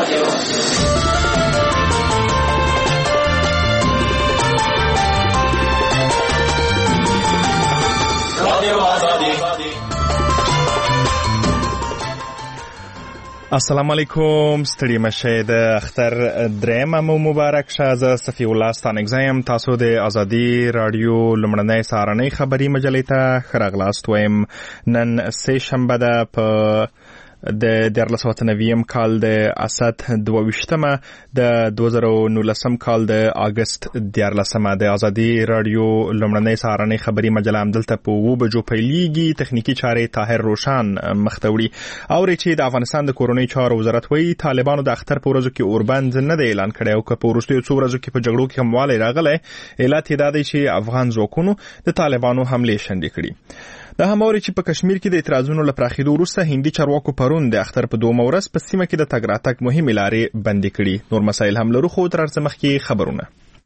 السلام علیکم، ستړي مشه د اختر درېمه مو مبارک شه. زه صفی الله ستانکزیم. تاسو د ازادي رادیو لمړنۍ سهارنۍ خبري مجلې ته ښه راغلاست وایم. نن سه شنبه ده په د 1990 کال د اسد 22مه د 2019 کال د اگست 14مه د ازادي رادیو لمړنۍ سهارنۍ خبري مجله همدلته په 2 بجو پیلېږي. تخنیکی چارې طاهر روشان مختوړي. اوري چې د افغانستان د کورونی چارو وزارت وایي طالبانو د اختر په ورځو کې اوربند نه دی اعلان کړی او که په وروستیو څو ورځو کې په جګړو کې کموالی راغلی. علت یې دا دی چې افغان ځواکونو د طالبانو حملې شنډې کړي. د هماوري چې په کشمیر کې د اعتراضونو له پراخېدو وروسته هندي چارواکو پرون د اختر په 2 ورځ په سیمه کې د تګ راتګ مهمې لارې بندې کړي. نور مسایل هم لرو، خو تر څه مخکې خبرونه.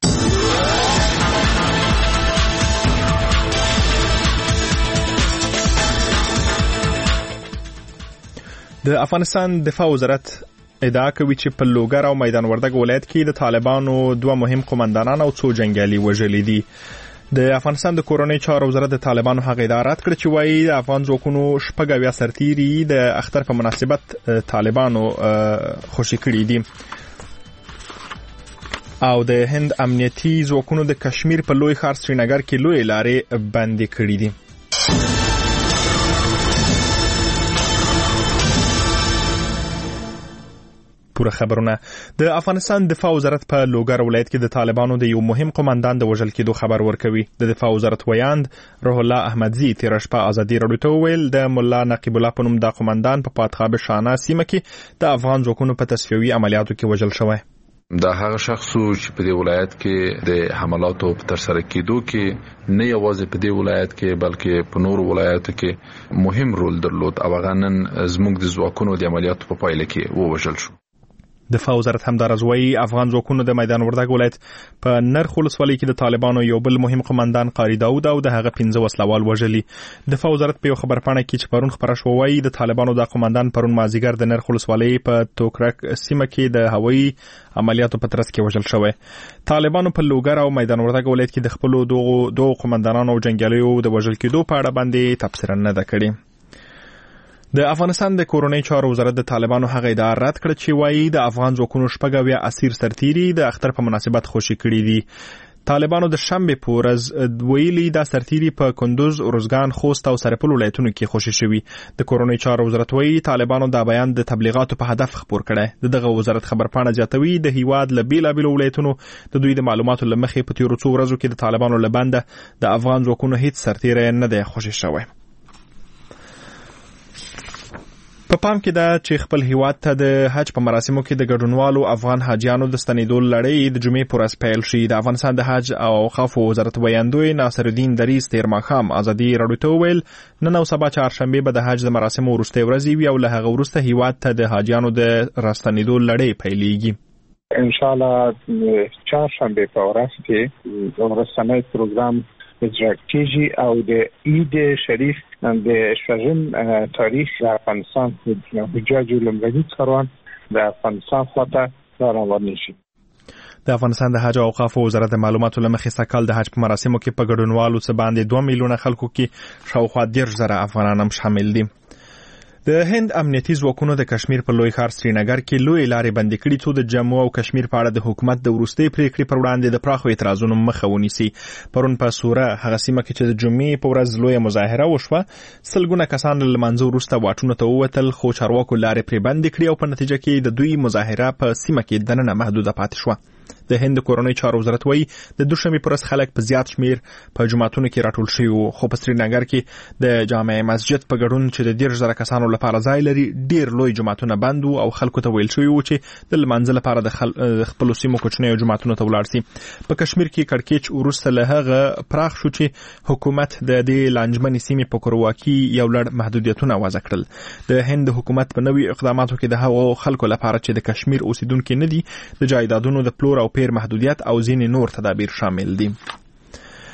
د افغانستان دفاع وزارت ادعا کوي چې په لوګر او میدان وردګ ولایت کې د طالبانو 2 مهم قومندانان او 2 جنگیالي وژلي دي. د افغانستان د کورونی چارو وزارت د طالبانو هغه ادعا رد کړ چې وایي د افغان ځواکونو شپږ سرتیري د اختر په مناسبت طالبانو خوشي کړي دي او د هند امنیتي ځواکونو د کشمیر په لوی ښار سرینګر کې لوی لارې بندې کړي دي. پوره خبرونه. د افغانستان دفاع وزارت په لوګر ولایت کې د طالبانو د یو مهم قومندان د وژل کېدو خبر ورکوي. د دفاع وزارت ویاند روح الله احمدزي تیر شپه ازادي رادیو ته ویل د مولا نقیب الله په نوم د قومندان په پاتخاب شانه سیمه کې د افغان ځواکونو په تصفیوي عملیاتو کې وژل شوی. دا هغه شخص چې په دې ولایت کې د حملاتو په تر سره کېدو کې نه یوازې په دې ولایت کې بلکې په نورو ولایتو کې مهم رول درلود او هغه نن زموږ د ځواکونو د عملیاتو په پایله کې ووژل شو. دفاع وزارت همدارز وایي افغان ځواکونو د میدان وردګ ولایت په نرخ ولسوالۍ کې د طالبانو یو بل مهم قومندان قاری داود او د هغه 15 وسلوال وژلي. دفاع وزارت په یو خبرپاڼه کې چې پرون خبره شوه وایي د طالبانو د قومندان پرون مازیګر د نرخ ولسوالۍ په توکرک سیمه کې د هوایي عملیاتو په ترڅ کې وژل شوی. طالبانو په لوګر او میدان وردګ ولایت کې د خپل دوه قومندانانو او جنگیالیو د وژل کېدو په اړه باندې تبصره نه ده کړې. د افغانستان د کورونی چارو وزارت د طالبانو هغه ادعا رد کړ چې وایي د افغان ځواکونو شپږ اسیر سرتیري د اختر په مناسبت خوشي کړي دي. طالبانو د شنبه په ورځ ویلي دا سرتیري په کندوز، اروزګان، خوست او سرپل ولایتونو کې خوشي شوي. د کورونی چارو وزارت وایي طالبانو دا بیان د تبلیغاتو په هدف خپور کړی. دغه وزارت خبرپاڼه زیاتوي د هیواد له بیلابیلو ولایتونو د دوی د معلوماتو له مخې په تیرو څو ورځو کې د طالبانو له بنده د افغان ځواکونو هیڅ سرتیری نه دی خوشي شوی. په پام کې ده چې خپل هیواد ته د حج په مراسمو کې د ګډونوالو افغان حاجیانو د ستنېدو لړۍ د جمعې پر ورځ پیل شي. د افغانستان د حج او اوقافو وزارت ویاندوی ناصر الدین دریز تیر ماښام ازادي رادیو ته وویل نن او سبا چهارشنبه به د حج د مراسمو وروستۍ ورځې وي او له هغه وروسته هیواد ته د حاجیانو د راستنېدو لړۍ پیلېږي. ان شاء الله چهارشنبه په ورځ کې د رسنۍ پروګرام اجرا کیږي او د عید شریف د شپږم تاریخ د افغانستان د حجاج لومړني کاروان د افغانستان خواته روان شي. د افغانستان د حج او اوقافو وزارت د معلوماتو له مخې سکهال د حج په مراسمو کې په ګډونوالو څخه باندې 2 میلیونه خلکو کې شاوخوا 10,000 افغانان هم شامل دي. د هند امنیتي ځواکونو د کشمیر په لوی ښار سرینګر کې لوی لارې بندې کړي څو د جموں او کشمیر په اړه د حکومت د وروستۍ پریکړې پر وړاندې د پراخو اعتراضونو مخه ونیسي. پرون په سوره هغه سیمه کې چې د جمعې په ورځ لوی مظاهره وشوه سلګونه کسان له منځه وروسته واټونو ته ووتل خو چارواکو لارې پرې بندې کړي او په نتیجه کې د دوی مظاهره په سیمه کې دننه محدوده پاتې شوه. د هند کورونی چارو وزارت وایي د دوشنبه پر ورځ خلک په زیات شمیر په جماعتونو کې راټول شوي وو خو په سرینګر کې د جامع مسجد په ګډون چې د 10,000 کسانو لپاره ځای لري ډیر لوی جماعتونه بند وو او خلکو ته ویل شوی وو چې د لمانځه لپاره د خپل سیمو کوچنیو جماعتونو ته ولاړ شي. په کشمیر کې کړکېچ وروسته له هغه پراخ شو چې حکومت د دې لانجمنې سیمې په کورواکي یو لړ محدودیتونه وضع کړل. د هند حکومت په نوي اقداماتو کې د هغو خلکو لپاره چې د کشمیر اوسیدونکو نه دي د جایدادونو د پلور او پیر محدودیت او ځینې نور تدابیر شامل دي.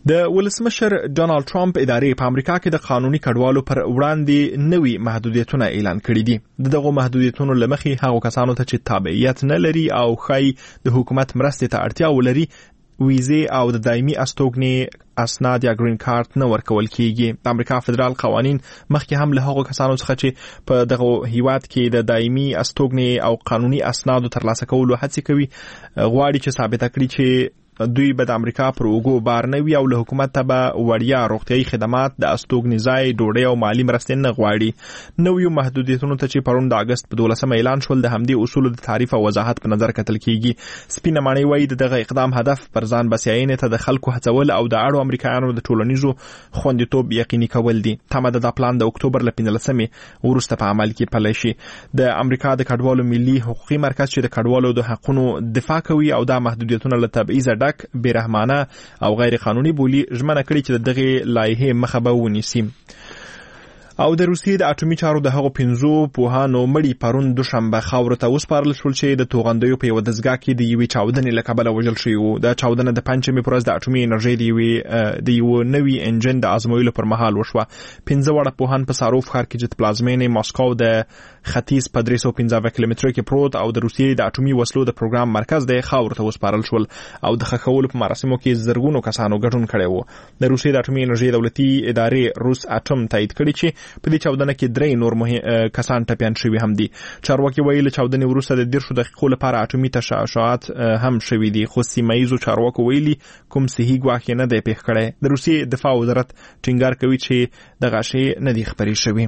د ولسمشر ډونالد ټرمپ ادارې په امریکا کې د قانوني کډوالو پر وړاندې نوي محدودیتونه اعلان کړي دي. دغه محدودیتونو لمخې هغو کسانو ته چې تابعیت نه لري او ښایي د حکومت مرستې ته اړتیا ولري ویزې او د دایمي استوګنې اسناد یا گرین کارت نه ورکول کیږي. د امریکا فدرال قوانین مخکې هم له هغو کسانو څخه چې په دغه هیواد کې د دایمي استوګنې او قانوني اسنادو ترلاسه کولو هڅه کوي غواړي چې ثابته کړي چې دوی به د امریکا پر اوږو بار نه وي او له حکومت ته به وړیا روغتیايي خدمات د استوګنې ځای ډوډۍ او مالي مرستې نه غواړي. نویو محدودیتونو ته چې پرون د اګست په 12 اعلان شول د همدې اصولو د تعریف او وضاحت په نظر کتل کیږي. سپینه ماڼۍ وایي دغه اقدام هدف پر ځان بسیاینې ته د خلکو هڅول او د اړو امریکایانو د ټولنیزو خوندیتوب یقیني کول دي. تمه ده د پلان د اکتوبر له 15 وروسته په عمل کې پلی شي. د امریکا د کډوالو ملي حقوقي مرکز چې د کډوالو د حقوقو دفاع کوي او دا محدودیتونه له تبعیض بیرحمانه او غیر قانوني بولی ژمنه کړې چې دغه لایحه مخه به ونیسي. او د روسیې د اټومي چارو د هغو 15 پوهانو مړي پرون دوشنبه خاورو ته وسپارل شول چې د توغندیو په یو دزګاه کې د یوې چاودنې له کبله وژل شوي وو. د چاودنه د پنځمې پر ورځ د اټومي انرژۍ د یو نوي انجن د ازمویلو پر مهال وشوه. 15 وړه پوهان په ساروف ښار کې چې پلازمینې ماسکو د ختیځ په 315 کیلومتر کې پروت او د روسیې د اټومي وسلو د پروګرام مرکز د خاورو ته وسپارل شول او د خښولو په مراسمو کې زرګونو کسانو ګډون کړی وو. د روسیې د اټومي انرژۍ دولتي ادارې روس اټوم تایید کړی چې په دې چاودنه کې 3 نور کسان ټپیان شوي هم دي. چارواکي ویل چاودنې وروسته د 10 دقیقو لپاره اټومي تشعشعات هم شوي دي خو سیمایزو چارواکو ویلي کوم صحیح ګواښ نه دی پیښ کړی. د روسیې دفاع وزارت ټینګار کوي چې دغه شی نه دی خبرې شوی.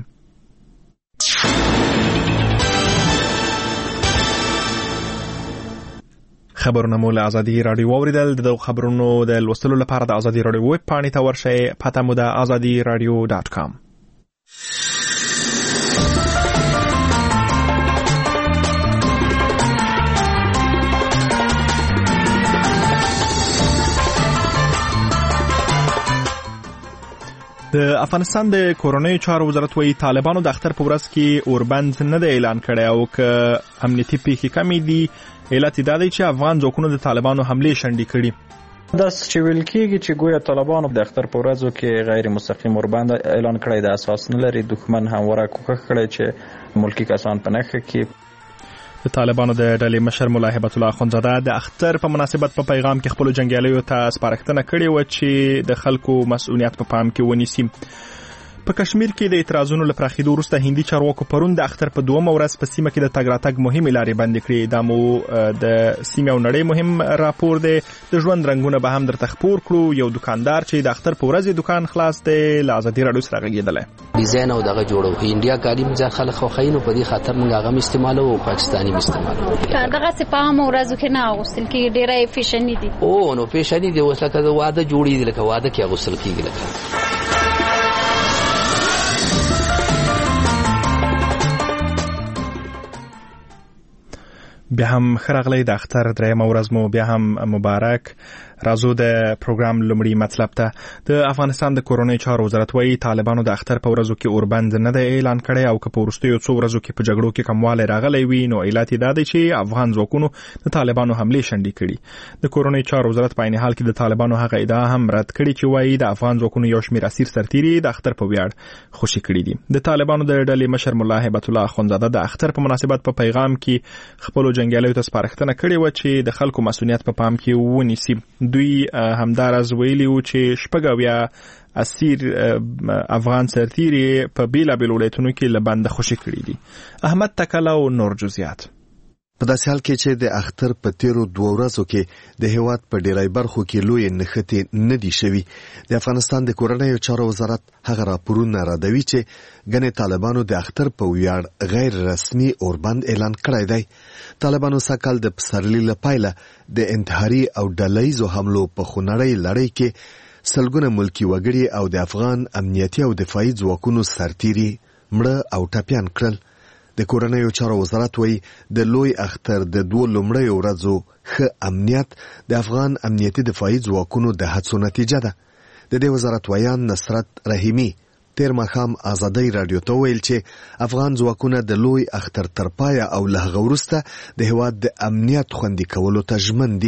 خبرونه مو له ازادي رادیو اوریدل. د خبرونو د لوستلو لپاره د ازادي رادیو ویب پاڼې ته ورشئ. پته مو د azadiradio.com. د افغانستان د کورونی چارو وزارت وایي طالبانو د اختر په ورځ کې اوربند نه دی اعلان کړی او که امنیتي پیښې کمې دي علت دا دی چې افغان ځواکونو د طالبانو حملې شنډې کړي. دا چې ویل کېږي چې ګویا طالبانو د اختر په ورځو کې غیر مستقیم اوربند اعلان کړی د اساس نه لري. دښمن همواره کوښښ کړی چې ملکی کسان په نښه کې. د طالبانو د ډلې مشر ملا هیبت الله اخوندزاده د اختر په مناسبت په پیغام کې خپل جنگیالیو ته سپارښتنه کړې و چې د خلکو مسؤلیت په پام کې ونیسي. په کشمیر کې د اعتراضونو له پراخېدو وروسته هندي چارواکو پرون د اختر په 2مه ورځ په سیمه کې د تګ راتګ مهمې لارې بندې کړې. دا مو د سیمې او نړۍ مهم راپور دی. د ژوند رنګونه به هم درته خپور کړو. یو دکاندار چې د اختر په ورځ دکان خلاص دی له ازادي رادیو سره غږېدلی. ډیزاین او دغه جوړو انډیا کالي مزه خلک خو خاينو په دې خاطر موږ هغه استعمالو او پاکستاني استعمالو. دغه سپام ورځو کې نه غوښتل کې ډېرای فیشنی دي. او نو فیشنی دی اوس لکه واده جوړی دی لکه واده کې غوښتل کیږي لکه. بیا هم خرغلی د اختر درېمه ورځ مو بیا هم مبارک. راځو د پروګرام لومړی مطلب ته. د افغانستان د کورونی چارو وزارت وایي طالبانو د اختر په ورځو کې اوربند نه دی اعلان کړی او که په وروستیو څو ورځو کې په جګړو کې کموالی راغلی وي نو علت یې دا دی چې افغان ځواکونو د طالبانو حملې شنډې کړي. د کورونی چارو وزارت په عین حال کې د طالبانو هغه ادعا هم رد کړي چې وایي د افغان ځواکونو یو شمېر اسیر سرتیري د اختر په ویاړ خوشي کړي دي. د طالبانو د ډلې مشر ملا هیبت الله اخوندزاده د اختر په مناسبت په پیغام کې خپل جنگیالیو ته سپارښتنه کړې و چې د خلکو مسؤلیت په پام کې ونیسي. دوی همدارز ویلي و چې شپږ اسیر افغان سرتیري په بیلابیلو ولایتونو کې له بنده خوشي کړي دي. احمد تکله او نور جزئیات. په داسې حال کې چې د اختر په تیرو 2 ورځو کې د هیواد په ډیری برخو کې لوی نښتې نه دي شوي. د افغانستان د کورنیو چارو وزارت هغه راپورونه ردوي چې ګنې طالبانو د اختر په ویاړ غیر رسمي اوربند اعلان کړی دی. طالبانو سکهال د پسرلي له پیله د انتحاري او ډلهییزو حملو په خونړۍ لړۍ کې سلګونه ملکي وګړي او د افغان امنیتي او دفاعي ځواکونو سرتیري مړه او ټپیان کړل. د کورنیو چارو وزارت وایي د لوی اختر د 2 لومړیو ورځو ښه امنیت د افغان امنیتي دفاعي ځواکونو د هڅو نتیجه ده. د دې وزارت ویان نصرت رحیمي تیر ماښام ازادي رادیو ته ویل چې افغان ځواکونه د لوی اختر تر پایه او له هغه وروسته د هیواد د امنیت خوندي کولو ته ژمن دي.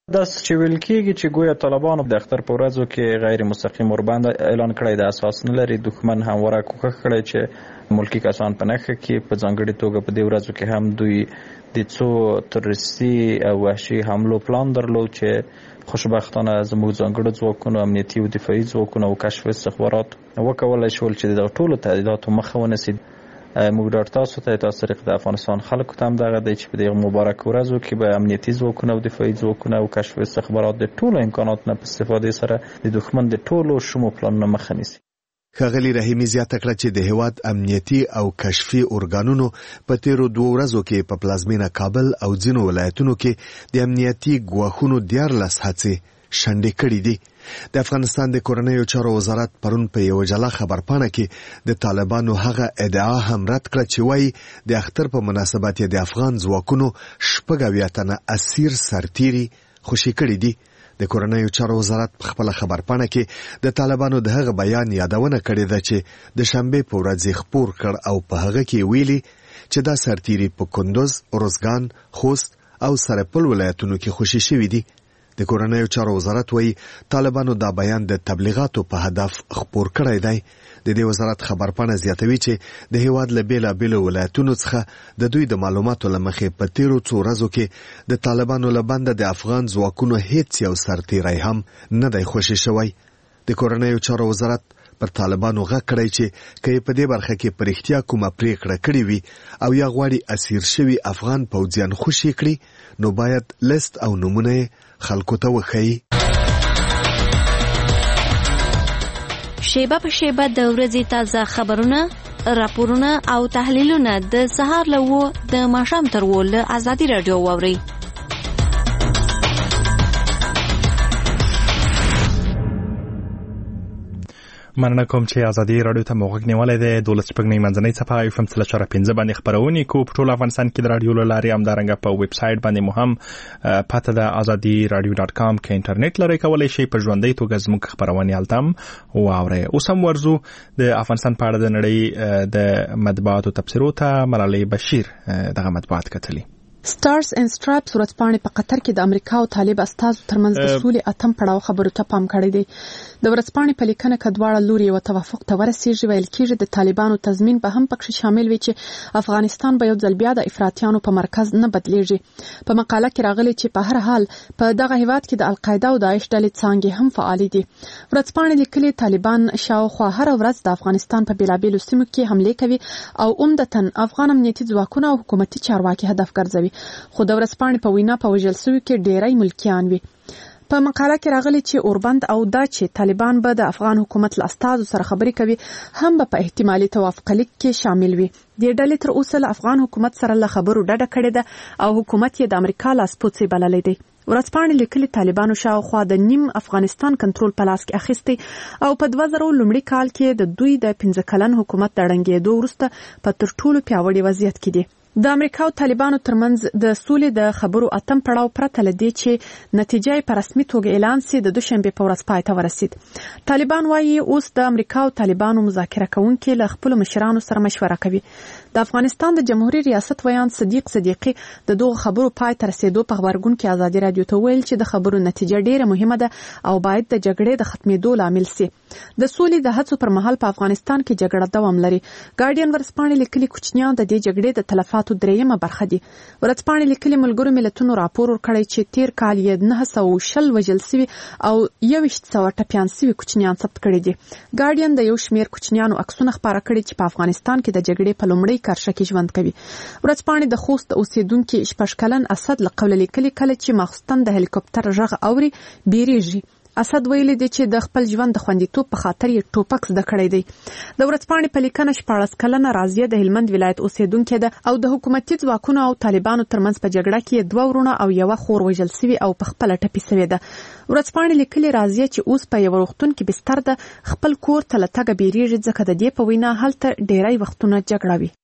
دا چې ویل کېږي چې ګویا طالبانو د اختر په ورځو کې غیر مستقیم اوربند اعلان کړی د اساس نه لري. دښمن همواره کوښښ کړی چې ملکی کسان په نښه کې په ځانګړي توګه په دې ورځو کې هم دوی د څو تروریستي او وحشي حملو پلان درلود چې خوشبختانه زموږ ځانګړو ځواکونو امنیتي او دفاعي ځواکونو او کشف استخبارات وکولای شول چې د ټولو تهدیداتو مخه ونیسي. موږ ډاډ تاسو ته طریق د افغانستان خلکو ته هم دغه دی چې په دې مبارک ورځو کې به امنیتي ځواکونه او دفاعي ځواکونه او کشف استخبارات د ټولو امکاناتو نه په استفادې سره د دښمن د ټولو شومو پلانونو مخه نیسي. ښاغلي رحیمي زیاته کړه چې د هیواد امنیتي او کشفي ارګانونو په تیرو 2 ورځو کې په پلازمینه کابل او ځینو ولایتونو کې د امنیتي ګواښونو 14 هڅې شنډې کړې دي. د افغانستان د کورنیو چارو وزارت پرون په یو جلا خبرپاڼه کې د طالبانو هغه ادعا هم رد کړه چې وایي د اختر په مناسبت د افغان ځواکونو 80 تنه اسیر سرتیري خوشي کړي دي. د کورنیو چارو وزارت په خپل خبرپاڼه کې د طالبانو د هغه بیان یادونه کړې ده چې د شنبه په ورځ خبر کړ او په هغه کې ویلي چې دا سرتیري په کندوز، روزګان، خوست او سرپل ولایتونو کې خوشي شوي دي. د کورنیو چارو وزارت وایي طالبانو دا بیان د تبلیغاتو په هدف خبر کړی دی. د دې وزارت خبرپاڼه زیاتوي چې د هیواد له بیلابیلو ولایتونو څخه د دوی د معلوماتو له مخې په تیرو 2 ورځو کې د طالبانو له بنده د افغان ځواکونو هیڅ یو سرتیری هم نه دی خوشي شوی. د کورنیو چارو وزارت پر طالبانو غږ کړی چې که په دې برخه کې په رښتیا کومه پریکړه کړې وي او یا غواړي اسیر شوي افغان پوځیان خوشي کړي نو باید لیست او نمونه خلکو ته وښیي. شیبه په شیبه د ورځې تازه خبرونه، راپورونه او تحلیلونه د سهار له 9 د ماښام تر 10 له ازادي رادیو واورئ. مننه کوم چې ازادي رادیو ته موږ غوښنیولای دی. 12 منځنۍ صفحه اف ام 3.15 باندې خبرونه کو په ټول افغانستان کې د رادیو لاري هم دارنګ په ویب سټ باندې مو هم پته د azadiradio.com کې انټرنیټ لري کولای شي په ژوندۍ توګه زموږ خبرونه التم او اوري. اوس هم ورزو د افغانستان په اړه د نړۍ د مطبوعاتو تبصرو ته ملالۍ بشیر دغه مطبوعات کتلي. سټارز اینڈ سټرایپس ورځپاڼې په قطر کې د امریکا او طالب استازو ترمنځ د سولې اتم پړاو خبرو ته پام کړی دی. د ورځپاڼې په لیکنه کې دواړه لوري یو توافق ته ورسیږي. ویل کېږي د طالبانو تضمین به هم پکې شامل وي چې افغانستان به یو ځل بیا د افراطیانو په مرکز نه بدلیږي. په مقاله کې راغلي چې په هر حال په دغه هیواد کې د القاعده او داعش ډلې څانګې هم فعال دي. ورځپاڼې لیکلي طالبان شاوخوا هر ورځ د افغانستان په بیلابیلو سیمو کې حمله کوي او عمدتاً افغان امنیتي ځواکونه او حکومتي چارواکي هدف ګرځوي. خو د ورځپاڼې په وینا په وژل شویو کې ډېری ملکیان وي. په مقاله کې راغلي چې اوربند او دا چې طالبان به د افغان حکومت له استازو سره خبرې کوي هم به په احتمالي توافق لیک کې شامل وي. د ډلې تر اوسه له افغان حکومت سره له خبرو ډډه کړې ده او حکومت یې د امریکا لاسپوڅی بللی دی. ورځپاڼې لیکلي طالبانو شاوخوا د نیم افغانستان کنټرول په لاس کې اخیستی او په 2000 لومړي کال کې د دوی د 15 کلن حکومت د ړنګېدو وروسته په تر ټولو پیاوړي وضعیت کې دي. د امریکا او طالبانو ترمنځ د سولې د خبرو اتم پړاو پرته لدی چې نتیجه په رسمي توګه اعلان سي د دوشنبه په ورځ پای ته ورسید. طالبان وايي اوس د امریکا او طالبانو مذاکره کوونکي له خپل مشرانو سره مشوره کوي. د افغانستان د جمهوریت ریاست ویان صدیق صدیقی د دغه خبرو پای ته رسیدو په خبرګون کې ازادي رادیو ته ویل چې د خبرو نتیجه ډیره مهمه ده او باید د جګړې د ختمېدو لامل سي. د سولې د هڅو پر مهال په افغانستان کې جګړه دوام لري. ګارډین ورځپاڼې لیکلي کوچنیان د دې جګړې د تلفاتو دریمه برخه دي. ورځپاڼې لیکلي ملګرو ملتونو راپور ورکړی چې تیر کال یې 900 وژل شوي او 2100 ټپیان شوي کوچنیان ثبت کړي دي. ګارډین د یو شمیر کوچنیانو عکسونه خپاره کړي چې په افغانستان کې د جګړې په لومړۍ کرښه کې ژوند کوي. ورځپاڼې د خوست اوسیدونکو 6 کلن اسد له قوله لیکلي کله چې ماخستن د هلیکوپټر غږ اوري بیریږي. اسد ویلي دی چې د خپل ژوند د خوندیتوب په خاطر یې ټوپک زده کړی دی. د ورځپاڼې په لیکنه 14 کلنه راضیه د هلمند ولایت اوسیدونکې ده او د حکومتي ځواکونو او طالبانو ترمنځ په جګړه کې 2 ورونه او یو خور وژل شوي او په خپل ټپي شوی ده. ورځپاڼې لیکلي راضیه چې اوس په یو روغتون کې بستر ده خپل کور ته لټګه بیریږي ځکه د دې په وینا هلته ډیری وختونه جګړه وي.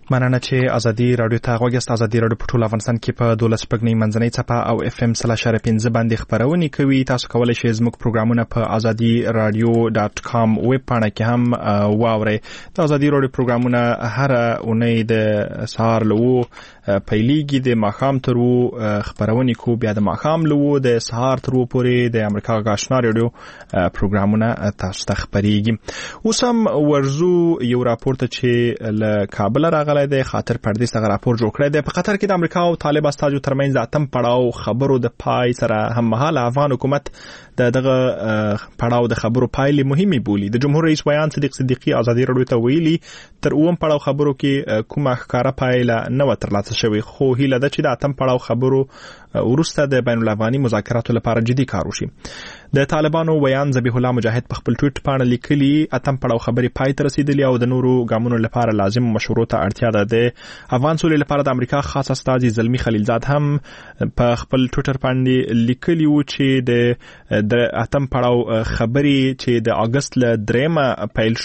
مننه چې ازادي رادیو ته غوږیاست. ازادي رادیو په ټول افغانستان کې په 12 پګنی منځنۍ څپه او FM 3.5 باندې خبرونه کوي. تاسو کولای شئ زموږ پروګرامونه په azadiradio.com ویب پاڼه کې هم واورئ. د ازادي رادیو پروګرامونه هر اونۍ د سهار لوو پیلیږي د ماښام تر وو خبرونه کو بیا د ماښام لوو د سهار تر وو پورې د امریکا غاښنا رادیو پروګرامونه تاسو ته خبريږي. اوس هم ورزو یو راپورټ چې له کابل راغلی دی. خاطر پردیس دغه راپور جوړ کړی دی. په قطر کې د امریکا او طالب استازو ترمنځ اتم پړاو خبرو د پای سره هم مهاله افغان حکومت دغه پړاو د خبرو پایلې مهمه بولي. د جمهور رئیس ویان صدیق صدیقی ازادي رادیو ته ویلي تر اوم پړاو خبرو کې کومه ښکارا پایله نه ترلاسه شوې، خو هیله ده چې د اتم پړاو خبرو ورسته د بین الافغاني مذاکراتو لپاره جدي کار وشي. د طالبانو ویان ذبیح الله مجاهد په خپل ټویټ باندې لیکلي اتم پړاو خبرې پای ته رسیدلې او د نورو ګامونو لپاره لازم مشورو ته اړتیا ده. د افغان سولې لپاره د امریکا خاص استازي زلمی خلیلزاد هم په خپل ټویټر باندې لیکلي و چې د اتم پړاو خبرې چې د اگست ل 3 پیل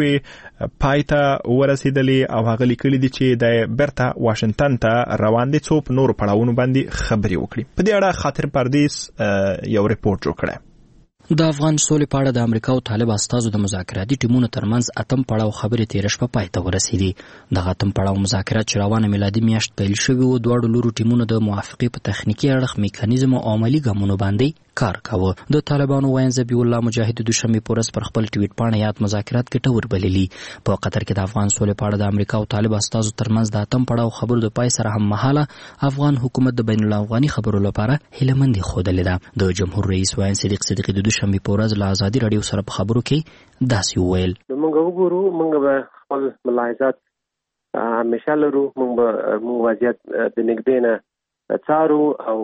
شوې پای ته ورسیدلې او هغه لیکلي دي چې د برتا واشنگټن ته روان دي څو په نورو پړاوونو باندې خبرې وکړي. په دې اړه خاطر پردیس یو ریپورت جوړ کړی. د افغان سولې په اړه د امریکا او طالب استازو د مذاکراتي ټیمونو ترمنځ اتم پړاو خبرې تیر شپه پای ته ورسېدې. دغه اتم پړاو مذاکرات چې روانه میلادي میاشت پیل شوي وو، دواړو لورو ټیمونو د موافقې په تخنیکي اړخ میکانیزم او عملي ګامونو باندې کار کاوه. د طالبانو ویان ذبیح الله مجاهد د دوشنبه په ورځ پر خپل ټویټ باندې یاد مذاکرات ګټور بللي. په قطر کې د افغان سولې په اړه د امریکا او طالب استازو ترمنځ د اتم پړاو خبرو د پای سره هم مهاله افغان حکومت د بین الافغاني خبرو لپاره هیلهمندي خوده. د جمهور رئیس ویان صدیق صدیقی د دوشنبه په ورځ له ازادي رادیو سره په خبرو کې داسې وویل: موږ وګورو، موږ به خپل ملاحظات همیشه لرو، موږ وضعیت د نږدې نه څارو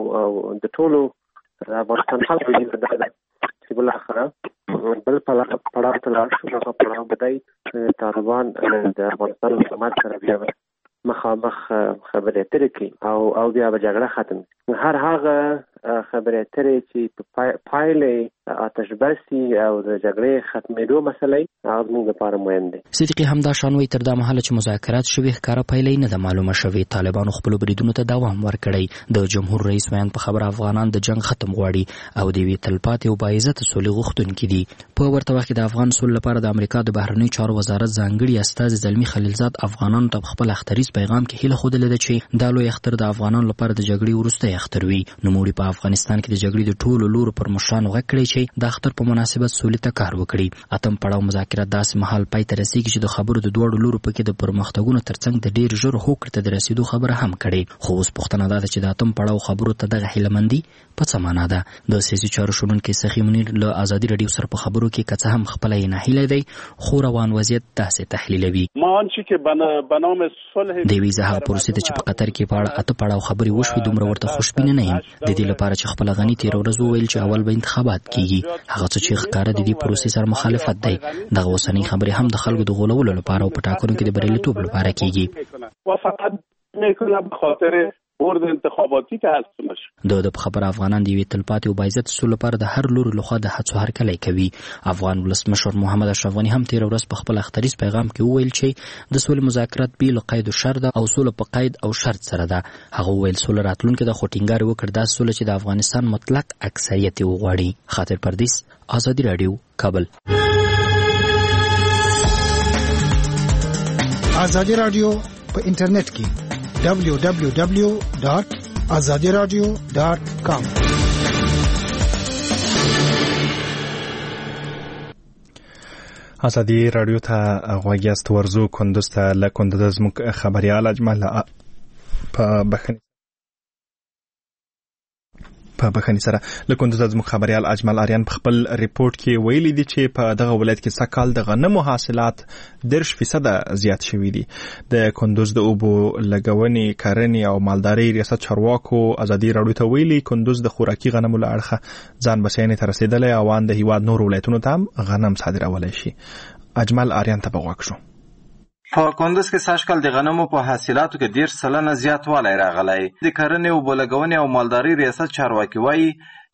او د ټولو افغانستان خلکو دې ده چې بل اخره بل پړاو ته لاړ شو. هغه پړاو بدای طالبان د افغانستان حکومت سره بیا مخامخ خبرې اترې کوي او بیا به جګړه ختم. هر هغه خبرې اترې چې پایلې آتش بسي او د جګړې ختمېدو مسلې هغه موږ لپاره مهم دي. صدیقی همدا شانوي تر دا مهاله چې مذاکرات شوي ښکاره پایلې نه ده معلومه شوې. طالبانو خپل بریدونو ته دوام ورکړی. د جمهور رئیس ویان په خبر افغانان د جنگ ختم غواړي او د وی تلپاتې او باعزت سولې غوښتونکي دي. په ورته وخت کې د افغان سولې لپاره د امریکا د بهرنی چارو وزارت ځانګړي استازي زلمی خلیلزاد افغانانو ته خپل اختریز پیغام کې هیله خوده ده چې دا لوی اختر د افغانانو لپاره د جګړې وروسته اختر وي. نوموړي په افغانستان کې د جګړې د ټولو لورو پر مشرانو غږ کړی چې د اختر په مناسبت سولې ته کار وکړي. اتم پړاو مذاکرات داسې مهال پای ته رسیږي چې د خبرو د دوړو لورو پکې د پرمختګونو ترڅنګ د ډیر ژر هوکړې ته د رسیدو خبره هم کړي. خو اوس پوښتنه ده چې د اتم پړاو خبرو ته دغه هیلهمندي په څه معنا ده؟ د سیاسي چارو شنونکي سخی منیر له ازادي رادیو سره په خبرو کې کڅه هم خپل نه هیله دی، خو روان وضعیت داسې تحلیلوي. د ویزه هغه پروسې چې په قطر کې په اړه اته پړاو خبرې وشوي دومره ورته خوشبینه نه یم. د دې لپاره چې خپل غنی تیر ورځ وویل چې اول به انتخابات کیږي، هغه څه چې ښکاره د دې پروسې سره مخالفت دی. دغه اوسنۍ خبرې هم د خلکو د غولولو لپاره او په ټاکنو کې د بریالیتوب لپاره کیږي. ورد انتخاباتی که هست نشه. د خبر افغانان دی تلپاتې او باعزت سول لپاره د هر لوري لخوا د هڅو هرکلی کوي. افغان ولسمشر محمد اشرف غنی هم تیر ورځ په خپل اختریز پیغام کې وویل چې د سول مذاکرات بیل قید او شرط او سول په قید او شرط سره ده. هغه ویل سول راتلونکي د خوټینګار وکړ د سول چې د افغانستان مطلق اکثریت وغواړي. خاطر پردیس، ازادي رادیو، کابل. ازادي رادیو په انټرنیټ کې www.azadiradio.com. ازادي رادیو ته غوږیاست. ورزو کندوز ته له کندوز زموږ خبريال اجمل په بخښنې سره له کندوز زموږ خبريال اجمل آریان په خپل ریپورت کې ویلي دي چې په دغه ولایت کې سکهال د غنمو حاصلات 10% زیات شوي دي. د کندوز د اوبو لګونې کرنې او مالدارۍ ریاست چارواکو ازادي رادیو ته ویلي کندوز د خوراکي غنمو له اړخه ځان بسیاینې ته رسیدلی او ان د هیواد نور ولایتونو ته هم غنم صادرولی شي. اجمل آریان ته به غوږ شو. په کندوز کې سږکال د غنمو په حاصلاتو کې 10% زیاتوالی راغلی. د کرنې اوبو لګونې او مالدارۍ ریاست چارواکي وایي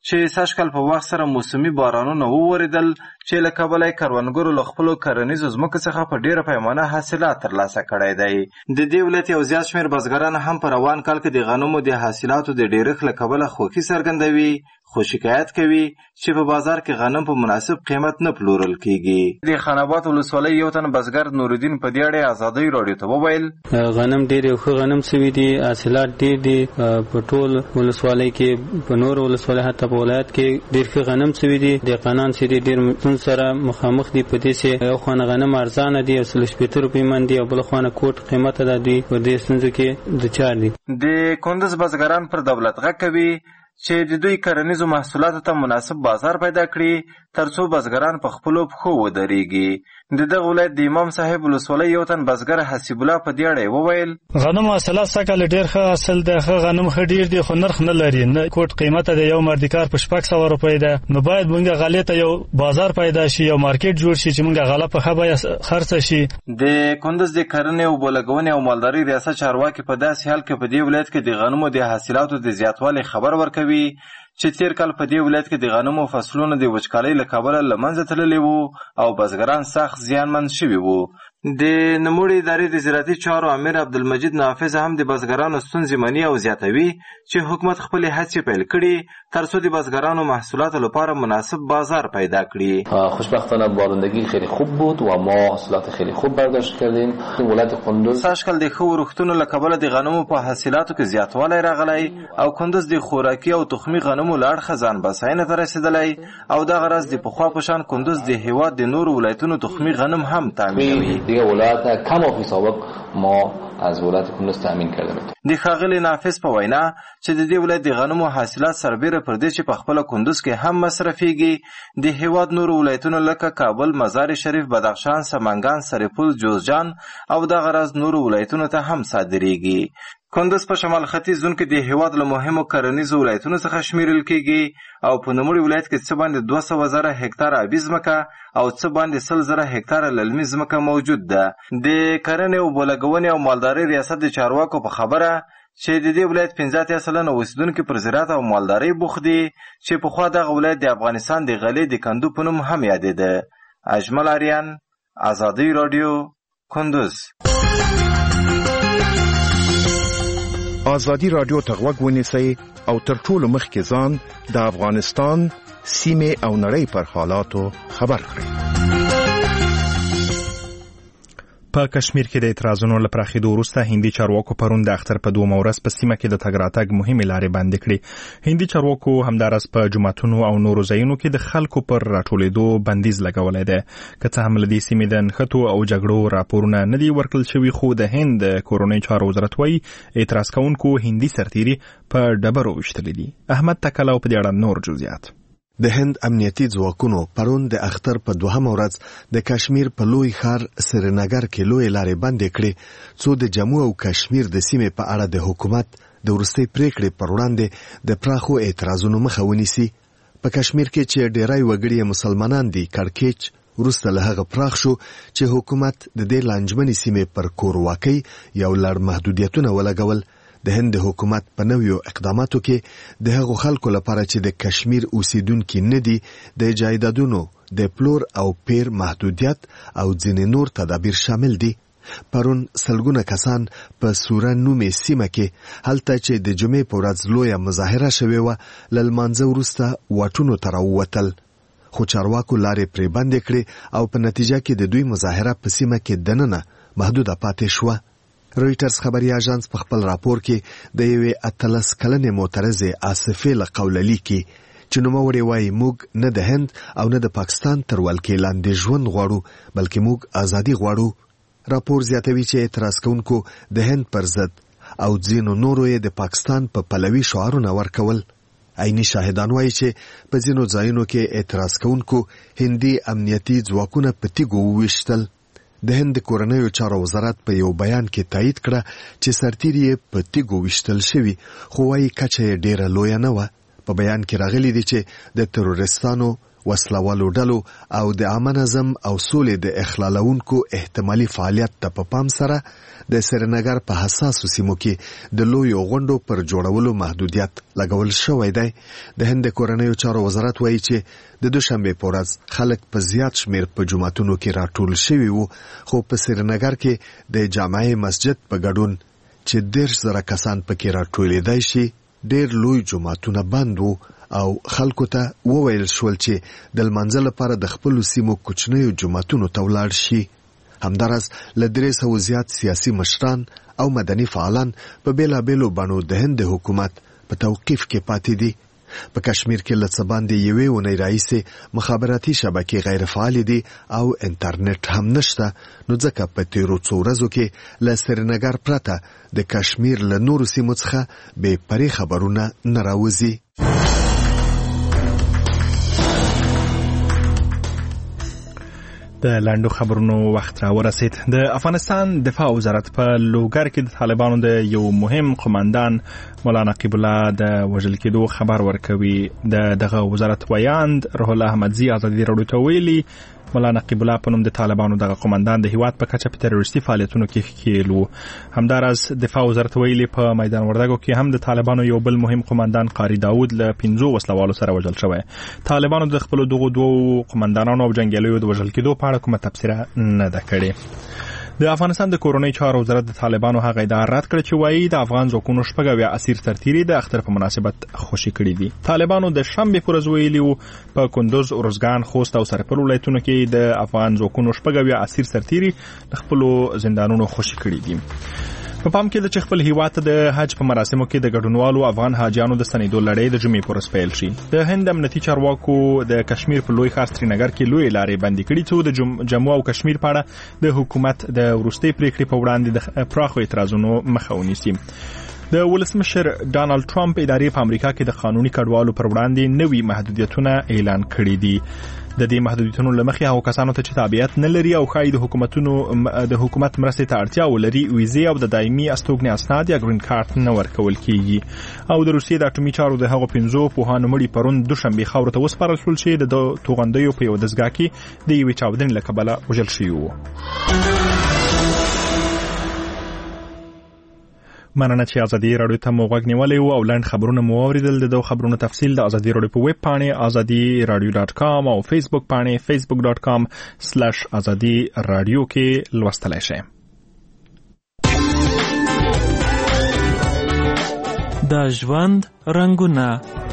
چې سږکال په وخت سره موسمي بارانونه وورېدل چې له کبله یې کروندګرو له خپلو کرنیزو ځمکو څخه په ډېره پیمانه حاصلات ترلاسه کړی دی. د دې ولایت یو زیات شمېر بزګران هم په روان کال کې د غنمو د حاصلاتو د ډېرښت له کبله خوښي څرګندوي، خو شکایت کوي چې په بازار کې غنم په مناسب قیمت نه پلورل کیږي. د خان آباد ولسوالۍ یو تن بزګر نورالدین په دې اړه ازادۍ راډیو ته وویل غنم ډېر ښه غنم سوي دي، حاصلات ډېر دي په ټول ولسوالۍ کې، په نور ولسوالۍ حتی په ولایت کې ډېر ښه غنم سوي دي. دهقانان چې ډېر ستونزو سره مخامخ دي په دې چې یو خانه غنم ارزانه دي او 160 روپۍ من دي او بل خانه کوټ قیمته ده، دوی په دې ستونزو کې دوچار دي. د کندز بزګران پر دولت غږ کوي چې د دوی کرنیزو محصولاتو ته مناسب بازار پیدا کړي ترڅو بزګران په خپلو پښو ودرېږي. د دغه ولایت د امام صاحب ولسوالۍ یو تن بزګر حسیب الله په دې اړه وویل غنم حاصلات سږکال ډېر ښه حاصل دی، ښه غنم ښه ډېر دی خو نرخ نه لري، نه کوټ قیمته دی، یو مردکار په 600 روپۍ ده. نو باید موږ غلې ته یو بازار پیدا شي، یو مارکیټ جوړ شي چې موږ غله په ښه بیه خرڅه شي. د کندز د کرنې او بولګونې او مالدارۍ ریاست چارواکي په داسې حال کې په دې ولایت کې د غنمو د حاصلاتو د زیاتوالي خبر ورکوي چې تیر کال په دې ولایت کې د غنمو فصلونه د وچکالۍ له کبله له منځه تللي وو او بزګران سخت زیانمن شوي وو. د نوموړي ادارې د زراعتي چارو امیر عبدالمجید نافذ هم د بزګرانو ستونزې مني او زیاتوي چې حکومت خپلې هڅې پیل کړي ترڅو د بزګرانو محصولاتو لپاره مناسب بازار پیدا کړي. خوشبختانه بارندگی خیلی خوب بود و ما حاصلات خیلی خوب برداشت کردیم. ولایت کندز سږکال د ښه ورښتونو له کبله د غنمو په حاصلاتو کې زیاتوالی راغلی او کندز د خوراکي او تخمي غنمو له اړخه ځان بساینې ته رسېدلی او دغه راز د پخوا په شان کندز د هېواد د نورو ولایتونو تخمي غنم هم تامینوي. دیگه ولایت کم فی سابق ما از ولایت کندز تامین کرده بود. د ښاغلي نافذ په وینا چې د دې ولایت د غنمو حاصلات سربیره پر دې چې په خپله کندز کې هم مصرفیږي د هېواد نورو ولایتونو لکه کابل، مزار شریف، بدخشان، سمنګان، سرپل، جوزجان او دغه راز نورو ولایتونو ته هم صادریږي. کندز په شمال ختیځ زون کې د هېواد له مهمو کرنیزو ولایتونو څخه شمیرل کیږي او په نوموړي ولایت کې څه باندې 200,000 هکتاره آبي ځمکه او څه باندې 100,000 هکتاره للمي ځمکه موجود ده. د کرنې او بولګونې او مالدارۍ ریاست د چارواکو په خبره چې د دې ولایت 15% اوسیدونکي پر زراعت او مالدارۍ بوخت دي چې پخوا دغه ولایت د افغانستان د غلې د کندو په نوم هم یادېده. اجمل آریان، ازادۍ راډیو، کندز. ازادي راډیو ته غوږ ونیسئ او تر ټولو مخکې ځان د افغانستان سیمې او نړۍ پر حالاتو خبر کړئ. په کشمیر کې د اعتراضونو له پراخېدو وروسته هندي چارواکو پرون د اختر په 2 ورځ په سیمه کې د تګ راتګ مهمې لارې بندې کړې. هندي چارواکو همداراز په جوماتونو او نورو ځایونو کې د خلکو پر راټولېدو بندیز لګولی دی. که څه هم له دې سیمې د نښتو او جګړو راپورونه نه دي ورکړل شوي، خو د هند کورنۍ چارو وزارت وایي اعتراض کوونکو هندي سرتیري په ډبرو ویشتلي دي. احمد تکلو په دې اړه نور جزئیات. د هند امنیتي ځواکونو پرون د اختر په 2 ورځ د کشمیر په لوی ښار سرینګر کې لوی لارې بندې کړې څو د جموں او کشمیر د سیمې په اړه د حکومت د وروستۍ پریکړې پر وړاندې د پراخو اعتراضونو مخه ونیسي. په کشمیر کې چې ډیری وګړي مسلمانان دي، کړکېچ وروسته له هغه پراخ شو چې حکومت د دې لانجمنې سیمې پر کورواکۍ یو لړ محدودیتونه ولګول. د هند حکومت په نویو اقداماتو کې د هغو خلکو لپاره چې د کشمیر اوسیدونکي نه دي د جایدادونو د پلور او پیر محدودیت او ځینې نور تدابیر شامل دي. پرون سلګونه کسان په سوره نومې سیمه کې هلته چې د جمعې په ورځ لویه مظاهره شوې وه له لمانځه وروسته واټونو ته راووتل، خو چارواکو لارې پرې بندې کړې او په نتیجه کې د دوی مظاهره په سیمه کې دننه محدوده پاتې شوه. رویټرز خبري اژانس په خپل راپور کې د یوې 18 کلنې معترضې آصفې له قوله لیکي چې نوموړې وایي موږ نه د هند او نه د پاکستان تر ولکې لاندې ژوند غواړو بلکې موږ ازادي غواړو. راپور زیاتوي چې اعتراض کوونکو د هند پر ضد او ځینو نورو یې د پاکستان په پلوي شعارونه ورکول. عیني شاهدان وایي چې په ځینو ځایونو کې اعتراض کوونکو هندي امنیتي ځواکونه په تیږو وویشتل. د هند کورنیو چارو وزارت په یو بیان کې تایید کړه چې سرتیري په تیږو ویشتل شوي، خو وايي کچه یې ډیره لویه نه وه. په بیان کې راغلي دي چې د تروریستانو وسلوالو ډلو او د عامه نظم او سولې د اخلالونکو احتمالي فعالیت ته په پام سره د سرینګر په حساسو سیمو کې د لویو غونډو پر جوړولو محدودیت لګول شوی دی. د هند کورنیو چارو وزارت وایي چې د دوشنبه په ورځ خلک په زیات شمیر په جماعتونو کې راټول شوي وو، خو په سرینګر کې د جامع مسجد په ګډون چې 10,000 کسان پکې راټولېدای شي ډېر لوی جماعتونه بند وو او خلکو ته وویل شول چې د لمانځه لپاره د خپلو سیمو کوچنیو جماعتونو ته ولاړ شي. همداراز له 300 زیات سیاسي مشران او مدني فعالان په بیلابیلو بڼو د هند حکومت په توقیف کې پاتې دي. په کشمیر کې له څه باندې یوې اونۍ راهیسې مخابراتي شبکې غیر فعالې دي او انټرنیټ هم نشته، نو ځکه په تیرو څو ورځو کې له سرینګر پرته د کشمیر له نورو سیمو څخه بې پرې خبرونه نه راوځي. د لاندو خبرونو وخت را ورسید. د افغانستان دفاع وزارت په لوګر کې د طالبانو د یو مهم قوماندان مولانا نقیب الله د وژل کېدو خبر ورکوي. دغه وزارت ویاند روح الله احمدزي ازادي راډیو ته ویلي مولانا نقیب الله په نوم د طالبانو دغه قوماندان د هیواد په کچه په تروریستي فعالیتونو کې ښکیل وو. همداراز دفاع وزارت ویلي په میدان وردګو کې هم د طالبانو یو بل مهم قوماندان قاری داود له 15 وسلوالو سره وژل شوی. طالبانو د خپل دغه دوه قوماندانانو او جنگیالیو د وژل کېدو په اړه کومه تبصره نه ده کړې. د افغانستان د کورنۍ چارو وزارت د طالبانو هغه ادعا رد کړ چې وایي د افغان ځواکونو شپږ اسیر سرتیري د اختر په مناسبت خوشي کړي دي. طالبانو د شنبه پر ورځ ویلي وو په کندوز، ارزګان، خوست او سرپل ولایتونو کې د افغان ځواکونو شپږ اسیر سرتیري خپل زندانونو خوشي کړي دي. په پام کې د خپل هیواد د حج په مراسمو کې د ګډونوالو افغان حاجیانو د ستنېدو لړۍ د جمعې پر ورځ پیل شي. د هند امنیتي چارواکو د کشمیر په لوی ښار سرینګر کې لوی لارې بندي کړي چې د جموں او کشمیر په اړه د حکومت د وروستۍ پریکړې په وړاندې د پراخو اعتراضونو مخه ونیسي. د ولسمشر ډانلډ ټرمپ ادارې په امریکا کې د قانوني کډوالو پر وړاندې نوي محدودیتونه اعلان کړي دي. د دې محدودیتونو لمخې هغو کسانو ته چې تابعیت نه لري او ښایي د حکومت مرستې ته اړتیا ولري ویزې او د دایمي استوګنې اسناد یا ګرین کارت نه ورکول کیږي. او د روسیې د اټومي چارو د هغو 15 پوهانو مړي پرون دوشنبه خاورو ته وسپارل شول چې د توغندیو په یو دستګاه کې د یوې چاودنې له کبله وژل شوي وو. مننه چې ازادي راډیو ته مو غوږ نیولی و او لاند خبرونه مو اوریدل. د خبرونو تفصیل د ازادي راډیو په ویب پاڼې azadi.radio.com او فیسبوک پاڼې facebook.com/azadi radio کې لوستلای شئ. د ژوند رنگونه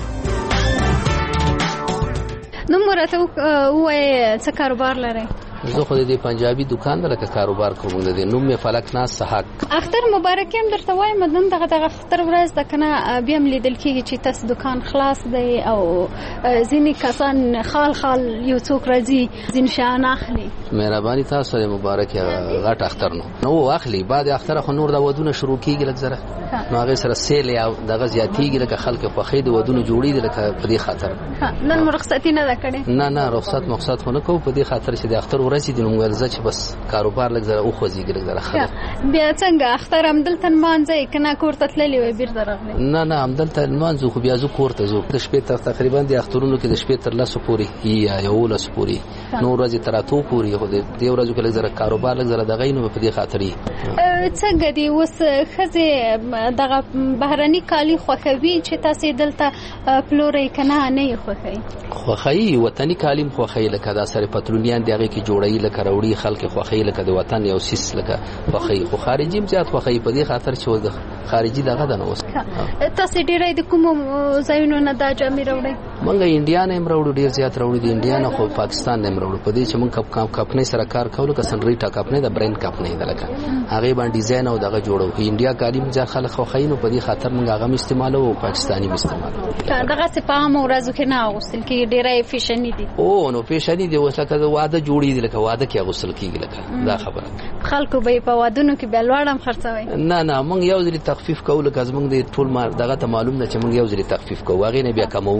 نو مرته وای څه کاروبار لري؟ زه خو د پنجابي دکان لکه کاروبار کوم. د نوم می فلک ناز صحت اختر مبارک هم درته وایم. مدن دغه اختر ورځ د کنه بیا لیدل کیږي چې تاسو دکان خلاص دی او ځینی کسان خال یو څوک راځي ځین شان اخلي. مهرباني تاسو سره مبارک غټ اختر نو واخلي. بعد اختر خو نور د ودونه شروع کیږي لکه زره نو هغه سره سیل یا دغه زیاتیږي لکه خلک په خید ودونه جوړیږي لکه په دې خاطر. نن مرخصتی نه کړي؟ نه رخصت مقصد خو نه کوو په دې خاطر چې د اختر ورځ دي نو ورځ چې بس کاروبار لږ زره او خوځيږي لږ زره خلک. بیا څنګه اختر هم دلته مانځي کنه کور ته تللی وي بیر درغلی؟ نه هم دلته مانځو خو بیا زه کور ته زو. د شپې تر تقریبا د اخترونو کې د شپې تر 10 پورې یا یو 10 پورې نو ورځ تر 8 پورې خو د دې ورځو کې لږ زره کاروبار لږ زره دغې نو په دې خاطر څنګه دی وس خزه دغه بهرني کالی خوخوي چې تاسو دلته پلوري کنه نه خوخي وطني کالیم خوخي لکه دا سره پتلونیان دغه کې جوړي لکه وروړي خلک خوخي لکه د وطن یو سیس لکه خوخي خو خارجي زیات خوخي په دې خاطر چې د خارجي دغه د نوس. تاسو ډیرې د کوم ځایونو نه دا جامې راوړي؟ مونږ انډیا نه راوړو ډیر زیات راوړو. د انډیا نه خو پاکستان نه راوړو. په دې چې مونږ کمپنۍ سره کار کوو که سنریټا کمپنۍ د برند کمپنۍ ده لکه هغه باندې ډیزاین او دغه جوړو. انډیا کالیم ځکه خلک خوخي نو په دې خاطر مونږ هغه استعمالو او پاکستاني استعمالو. دغه څه په امورازو کې نه غوښتل کې ډیرې فیشنی دي. او نو فیشنی دي وسکه واده جوړی دي لکه واده کې غوښتل کیږي لکه دا خبره. خلکو به په وادونو کې بلوړم خرڅوي؟ نه مونږ یو ځری تخفیف کوو لکه زمونږ د ټول دغه ته معلوم نه چې مونږ یو ځری تخفیف کوو هغه نه بیا کوم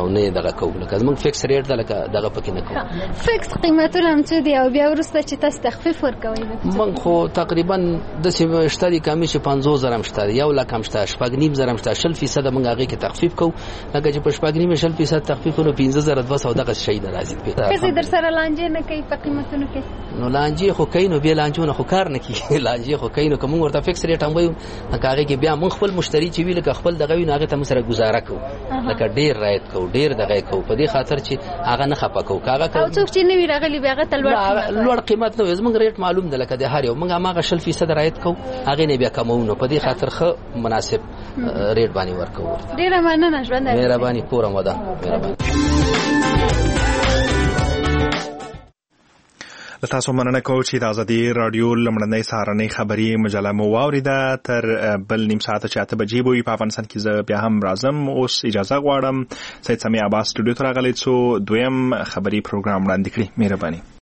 او نه دغه کوو لکه موږ فکس ریټ دغه پکې نه کوو. فکس قیمتونه هم څه دي او بیا وروسته چې تاسو تخفیف ورکوئ؟ موږ خو تقریبا د څه شته دي کمی چې 500,000 هم شته، 1 لک هم شته، 9.5 هم شته، 0% موږ هغه کې تخفیف کوو. لکه چې په 0.5% تخفیف ونو 15,200 دغه شی نه راځي. کله در سره لانجه نه کوي په قیمتونو کې؟ نو لانجه خو کوي، نو بیا لانجونه خو کار نه کوي. لانجه خو کوي، نو کوم ورته فکس ریټ هم وایو، هغه کې بیا موږ خپل مشتری چې ویل خپل دغه ویني هغه ته سره گزاره کوو، لکه ډیر رایت کوو، ډیر دغه کوو، په دې خاطر چې هغه نه خپه کوو. هغه کوو څوک چې نوی راغلی بیا هغه لوړ قیمت نه زموږ ریټ معلوم ده، لکه د هر یو موږ هغه 0% رایت کوو، هغه نه بیا کومو، نو په دې خاطر خو مناسب ریټ باندې ورکوو. ډیر مننه ژوند مهرباني پوره ودا مهرباني. له تاسو مننه کوم چې د ازادي رادیو لمړنۍ سهارنۍ خبري مجله مو واوریده. تر بل نیم ساعت چې 8 بجې به په افغانستان کې زه بیا هم راځم. اوس اجازه غواړم سید سمیع عباس سټوډیو ته راغلی څو دویم خبري پروګرام وړاندې کړي. مهرباني.